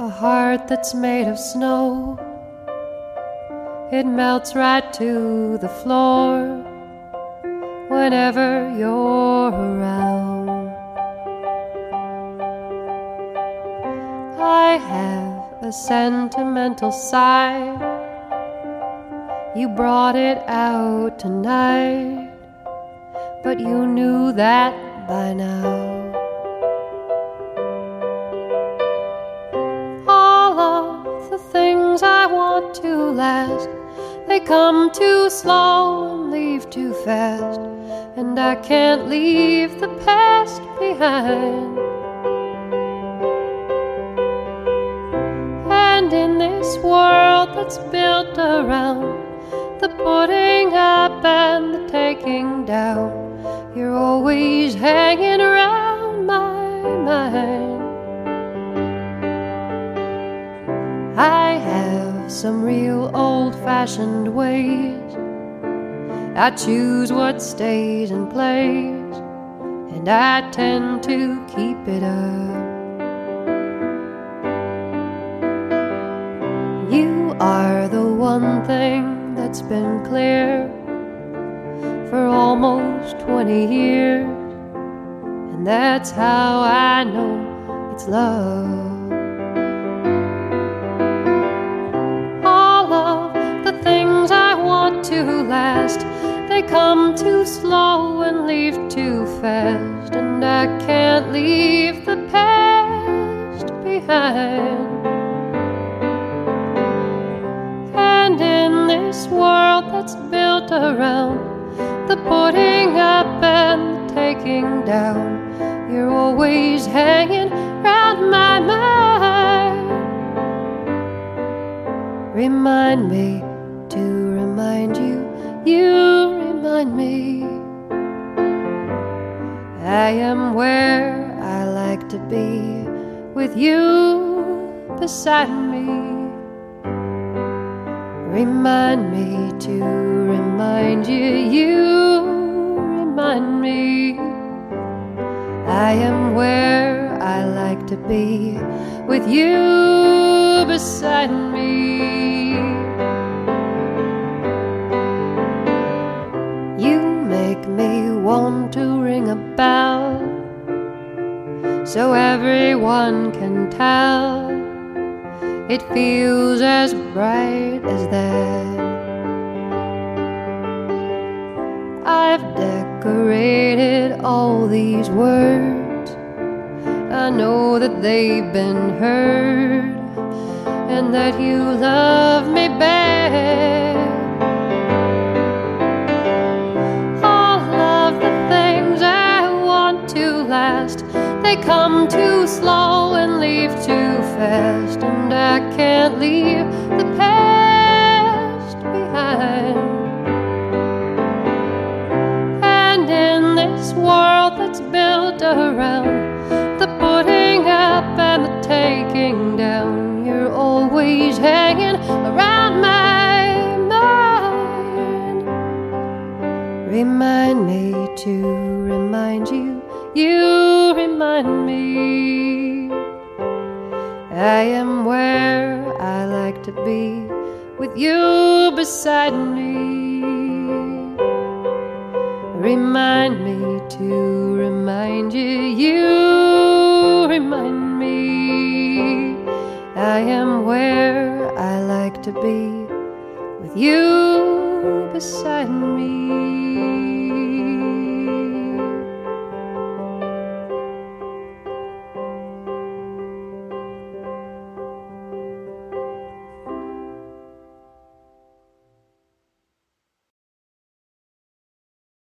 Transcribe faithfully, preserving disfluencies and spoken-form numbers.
a heart that's made of snow. It melts right to the floor whenever you're around. I have a sentimental side. You brought it out tonight, but you knew that by now. All of the things I want to last, they come too slow and leave too fast, and I can't leave the past behind. And in this world that's built around the putting up and the taking down, you're always hanging around my mind. I have some real old-fashioned ways. I choose what stays and plays, and I tend to keep it up. You are the one thing that's been clear for almost twenty years, and that's how I know it's love. All of the things I want to last, they come too slow and leave too fast, and I can't leave the past behind. And in this world that's built around the putting up and the taking down, you're always hanging round my mind. Remind me to remind you, you remind me. I am where I like to be, with you beside me. Remind me to remind you, you remind me. I am where I like to be, with you beside me. You make me want to ring a bell, so everyone can tell it feels as bright as that. I've decorated all these words. I know that they've been heard, and that you love me back. All of the things I want to last, they come too slow and leave too fast, and I can't leave the past behind. And in this world that's built around the putting up and the taking down, you're always hanging around my mind. Remind me to remind you, you remind me. I am where I like to be, with you beside me. Remind me to remind you, you remind me. I am where I like to be, with you beside me.